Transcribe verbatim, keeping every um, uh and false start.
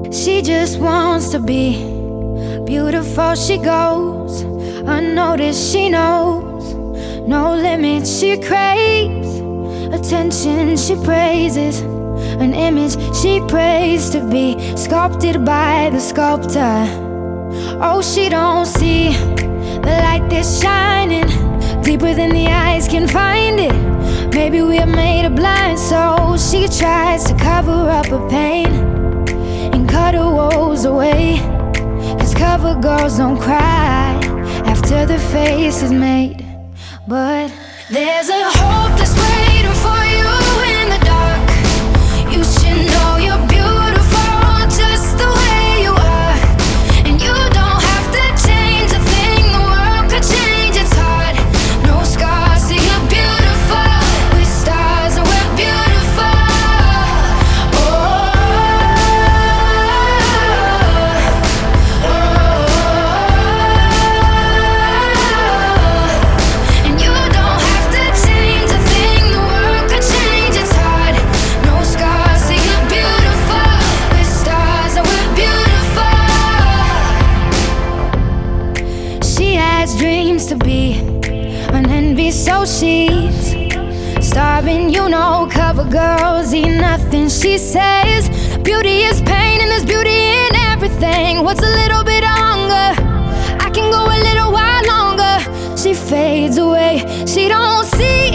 She just wants to be beautiful. She goes unnoticed. She knows no limits. She craves attention. She praises an image she prays to be sculpted by the sculptor. Oh, she don't see the light that's shining deeper than the eyes can find it. Maybe we're made of blind souls. She tries to cover up her pain and cut her woes away, 'cause cover girls don't cry after the face is made. But there's a hope that's waiting for you in the dark. You should know you're beautiful just the way you are, and you don't have to change a thing. The world could change, it's hard. No scars, so you're beautiful. We're stars and we're beautiful. Oh, oh, oh. And you don't have to change a thing. The world could change, it's hard. No scars, so you're beautiful. We're stars and we're beautiful. She has dreams to be an envy, so she's starving. You know, cover girls eat nothing. She says beauty is pain and there's beauty in everything. What's a little bit of hunger? I can go a little while longer. She fades away. She don't see